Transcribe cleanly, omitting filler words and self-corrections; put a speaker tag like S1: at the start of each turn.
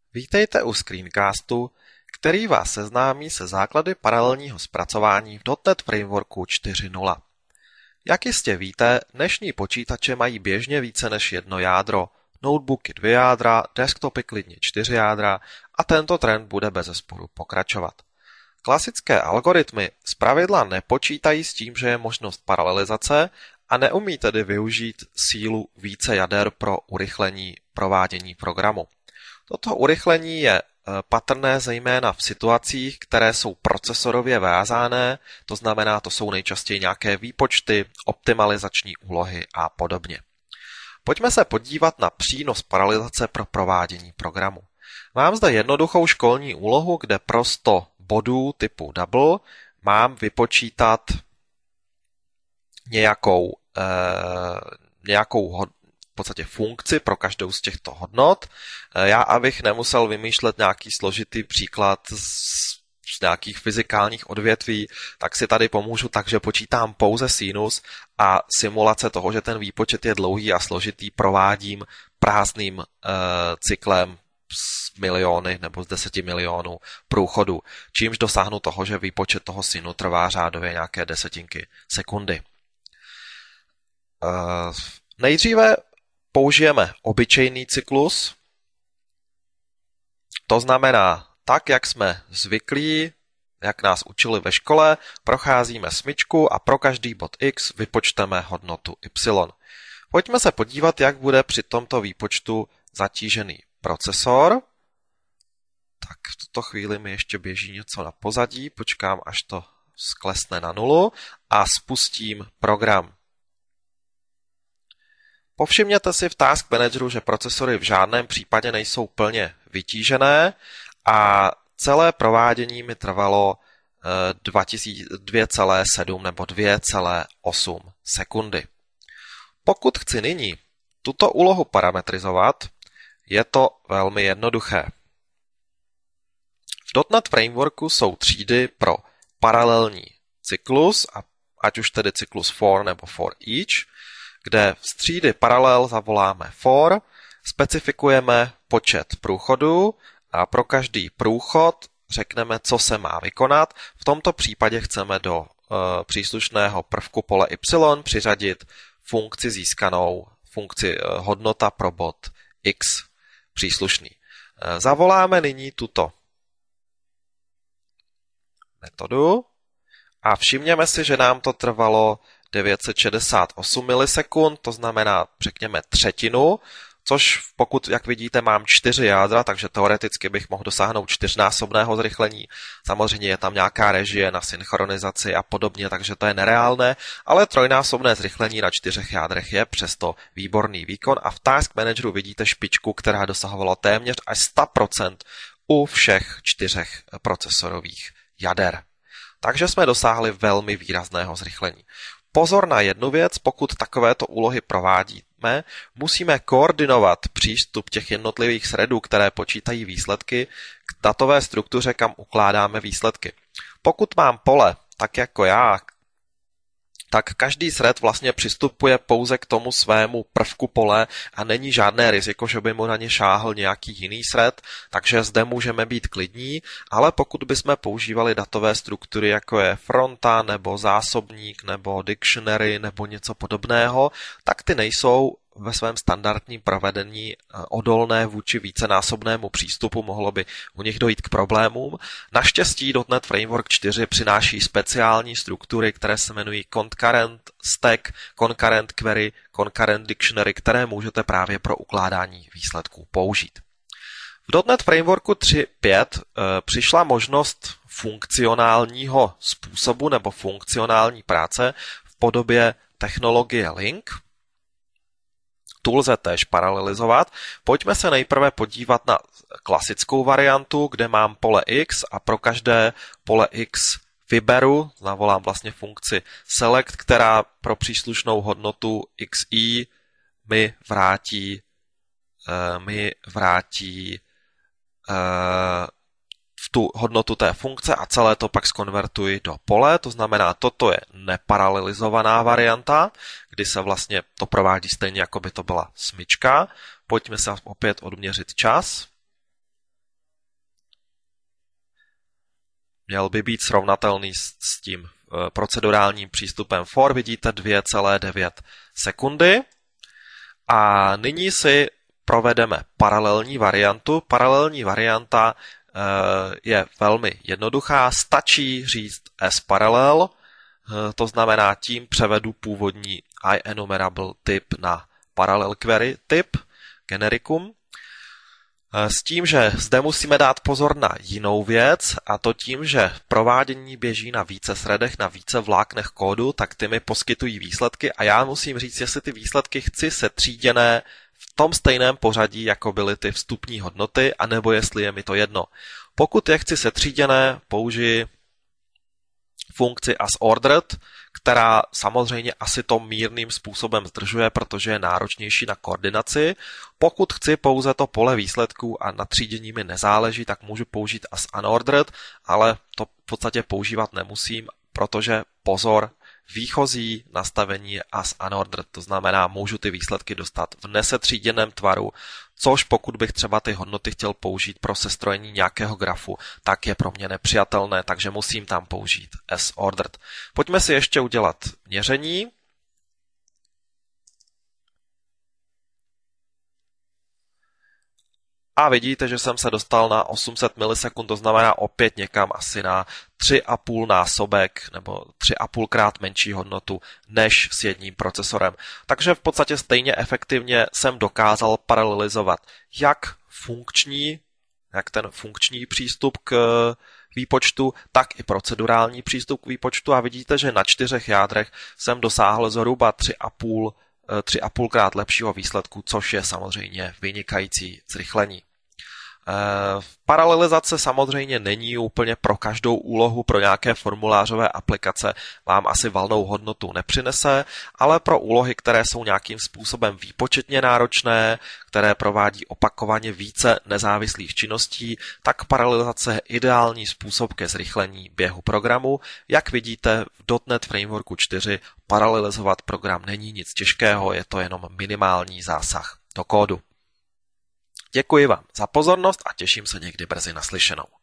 S1: Vítejte u screencastu, který vás seznámí se základy paralelního zpracování v .NET Frameworku 4.0. Jak jistě víte, dnešní počítače mají běžně více než jedno jádro, notebooky 2 jádra, desktopy klidně 4 jádra a tento trend bude bezesporu pokračovat. Klasické algoritmy zpravidla nepočítají s tím, že je možnost paralelizace a neumí tedy využít sílu více jader pro urychlení provádění programu. Toto urychlení je patrné zejména v situacích, které jsou procesorově vázané, to znamená, to jsou nejčastěji nějaké výpočty, optimalizační úlohy a podobně. Pojďme se podívat na přínos paralelizace pro provádění programu. Mám zde jednoduchou školní úlohu, kde pro 100 bodů typu double mám vypočítat nějakou v podstatě funkci pro každou z těchto hodnot. Já, abych nemusel vymýšlet nějaký složitý příklad z nějakých fyzikálních odvětví, tak si tady pomůžu tak, že počítám pouze sinus a simulace toho, že ten výpočet je dlouhý a složitý, provádím prázdným cyklem z miliony nebo z 10 milionů průchodů, čímž dosáhnu toho, že výpočet toho sinu trvá řádově nějaké desetinky sekundy. Nejdříve použijeme obyčejný cyklus, to znamená tak, jak jsme zvyklí, jak nás učili ve škole, procházíme smyčku a pro každý bod x vypočteme hodnotu y. Pojďme se podívat, jak bude při tomto výpočtu zatížený procesor. Tak v tuto chvíli mi ještě běží něco na pozadí, počkám, až to sklesne na nulu a spustím program. Povšimněte si v Task Manageru, že procesory v žádném případě nejsou plně vytížené a celé provádění mi trvalo 2,7 nebo 2,8 sekundy. Pokud chci nyní tuto úlohu parametrizovat, je to velmi jednoduché. V .NET Frameworku jsou třídy pro paralelní cyklus, ať už tedy cyklus for nebo for each, kde z třídy paralel zavoláme for, specifikujeme počet průchodů a pro každý průchod řekneme, co se má vykonat. V tomto případě chceme do příslušného prvku pole y přiřadit funkci získanou, funkci hodnota pro bod x příslušný. Zavoláme nyní tuto metodu a všimněme si, že nám to trvalo 968 milisekund, to znamená, řekněme, třetinu, což pokud, jak vidíte, mám 4 jádra, takže teoreticky bych mohl dosáhnout 4násobného zrychlení. Samozřejmě je tam nějaká režie na synchronizaci a podobně, takže to je nereálné, ale trojnásobné zrychlení na 4 jádrech je přesto výborný výkon a v Task Manageru vidíte špičku, která dosahovala téměř až 100% u všech 4 procesorových jader. Takže jsme dosáhli velmi výrazného zrychlení. Pozor na jednu věc, pokud takovéto úlohy provádíme, musíme koordinovat přístup těch jednotlivých threadů, které počítají výsledky, k datové struktuře, kam ukládáme výsledky. Pokud mám pole, tak jako já, tak každý thread vlastně přistupuje pouze k tomu svému prvku pole a není žádné riziko, že by mu na ně šáhl nějaký jiný thread, takže zde můžeme být klidní, ale pokud bychom používali datové struktury, jako je fronta, nebo zásobník, nebo dictionary, nebo něco podobného, tak ty nejsou ve svém standardním provedení odolné vůči vícenásobnému přístupu, mohlo by u nich dojít k problémům. Naštěstí .NET Framework 4 přináší speciální struktury, které se jmenují concurrent stack, concurrent query, concurrent dictionary, které můžete právě pro ukládání výsledků použít. V .NET Frameworku 3.5 přišla možnost funkcionálního způsobu nebo funkcionální práce v podobě technologie Link. Tu lze též paralelizovat. Pojďme se nejprve podívat na klasickou variantu, kde mám pole x a pro každé pole x vyberu, zavolám vlastně funkci select, která pro příslušnou hodnotu xi mi vrátí v tu hodnotu té funkce a celé to pak zkonvertuji do pole, to znamená, toto je neparalelizovaná varianta, kdy se vlastně to provádí stejně, jako by to byla smyčka. Pojďme se opět odměřit čas. měl by být srovnatelný s tím procedurálním přístupem for. Vidíte 2,9 sekundy. A nyní si provedeme paralelní variantu. Paralelní varianta je velmi jednoduchá. Stačí říct s-parallel, to znamená tím převedu původní IEnumerable typ na parallel query typ, generikum. S tím, že zde musíme dát pozor na jinou věc, a to tím, že provádění běží na více threadech, na více vláknech kódu, tak ty mi poskytují výsledky a já musím říct, jestli ty výsledky chci setříděné v tom stejném pořadí, jako byly ty vstupní hodnoty, anebo jestli je mi to jedno. Pokud je chci setříděné, použiji funkci asordered, která samozřejmě asi to mírným způsobem zdržuje, protože je náročnější na koordinaci. Pokud chci pouze to pole výsledků a na třídění mi nezáleží, tak můžu použít as unordered, ale to v podstatě používat nemusím, protože pozor, výchozí nastavení je as unordered, to znamená, můžu ty výsledky dostat v nesetříděném tvaru, což pokud bych třeba ty hodnoty chtěl použít pro sestrojení nějakého grafu, tak je pro mě nepřijatelné, takže musím tam použít as ordered. Pojďme si ještě udělat měření. A vidíte, že jsem se dostal na 800 milisekund, to znamená opět někam asi na 3,5 násobek nebo 3,5 krát menší hodnotu než s jedním procesorem. Takže v podstatě stejně efektivně jsem dokázal paralelizovat jak ten funkční přístup k výpočtu, tak i procedurální přístup k výpočtu a vidíte, že na 4 jádrech jsem dosáhl zhruba 3,5 krát lepšího výsledku, což je samozřejmě vynikající zrychlení. Paralelizace samozřejmě není úplně pro každou úlohu, pro nějaké formulářové aplikace vám asi valnou hodnotu nepřinese, ale pro úlohy, které jsou nějakým způsobem výpočetně náročné, které provádí opakovaně více nezávislých činností, tak paralelizace je ideální způsob ke zrychlení běhu programu. Jak vidíte, v .NET Frameworku 4 paralelizovat program není nic těžkého, je to jenom minimální zásah do kódu. Děkuji vám za pozornost a těším se někdy brzy naslyšenou.